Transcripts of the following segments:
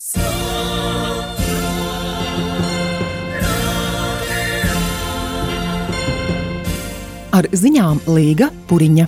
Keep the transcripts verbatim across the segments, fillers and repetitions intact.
Ar ziņām Līga Puriņa.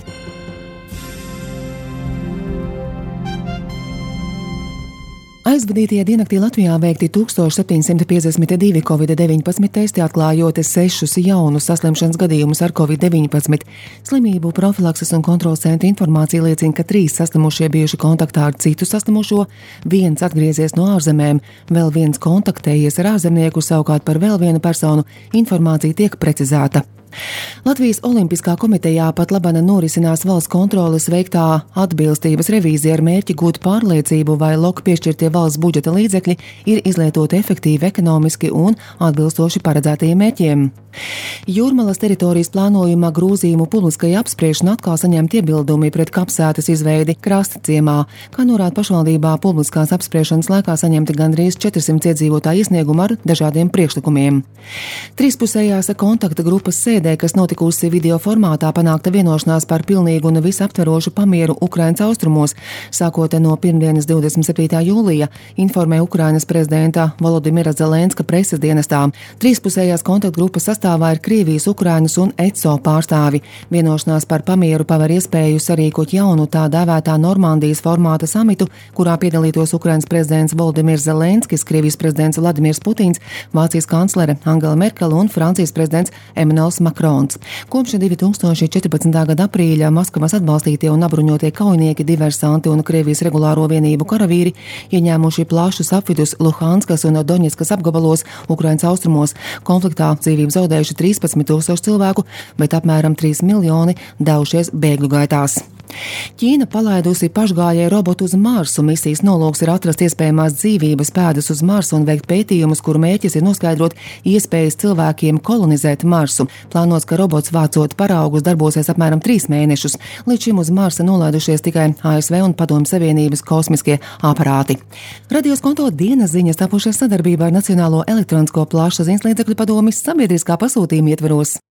Aizvadītajā diennaktī Latvijā veikti tūkstoš septiņsimt piecdesmit divi covid deviņpadsmit testi, atklājot sešus jaunus saslimšanas gadījumus ar covid deviņpadsmit. Slimību profilakses un kontroles centra informācija liecina, ka trīs saslimušie bijuši kontaktā ar citu saslimušo, viens atgriezies no ārzemēm, vēl viens kontaktējies ar ārzemnieku, savukārt par vēl vienu personu informācija tiek precizēta. Latvijas Olimpiskā komitejā pat labana norisinās valsts kontroles veiktā atbilstības revīzija ar mērķi gūt pārliecību, vai loku piešķirtie valsts budžeta līdzekļi ir izlietoti efektīvi, ekonomiski un atbilstoši paredzētajiem mērķiem. Jūrmalas teritorijas plānojuma grozījumu publiskai apspriešanai atkal saņemti iebildumi pret kapsētas izveidi Krasta ciemā. Kā norāda pašvaldībā, publiskās apspriešanas laikā saņemti gandrīz četrsimt iedzīvotāju iesniegumu ar dažādiem priekšlikumiem. Trīspusējās kontakta grupas sēdē, kas notikusi video formātā, panākta vienošanās par pilnīgu un visaptverošu pamieru Ukrainas austrumos, sākot no pirmdienas divdesmit septītā jūlija, informē Ukrainas prezidenta Volodimira Zelenska preses dienestā. Trīspusējās kontaktgrupas sastāvā ir Krievijas, Ukrainas un E C O pārstāvi. Vienošanās par pamieru paver iespēju sarīkot jaunu tā dēvētā Normandijas formāta samitu, kurā piedalītos Ukrainas prezidents Volodimirs Zelenskis, Krievijas prezidents Vladimirs Putins, Vācijas kanclere Angela Merkele un Francijas prezidents Emmanuels Makrons. Kopš divi tūkstoši četrpadsmitā gada aprīļa Maskavas atbalstītie un apbruņotie kaujinieki, diversanti un Krievijas regulāro vienību karavīri ieņēmuši plašus apvidus Luhanskas un Doņetskas apgabalos Ukrainas austrumos. Konfliktā dzīvību zaudējuši trīspadsmit tūkstoši cilvēku, bet apmēram trīs miljoni devušies bēgļu gaitās. Ķīna palaidusi pašgājēju robotu uz Marsu. Misijas nolūks ir atrast iespējamās dzīvības pēdas uz Marsu un veikt pētījumus, kuru mērķis ir noskaidrot iespējas cilvēkiem kolonizēt Marsu. Plānots, ka robots vācot paraugus darbosies apmēram trīs mēnešus. Līdz šim uz Marsa nolaidušies tikai A S V un Padomju Savienības kosmiskie aparāti. Radios konto dienas ziņas tapušas sadarbībā ar Nacionālo elektronisko plašsaziņas līdzekļu padomes sabiedriskā pasūtījuma ietveros.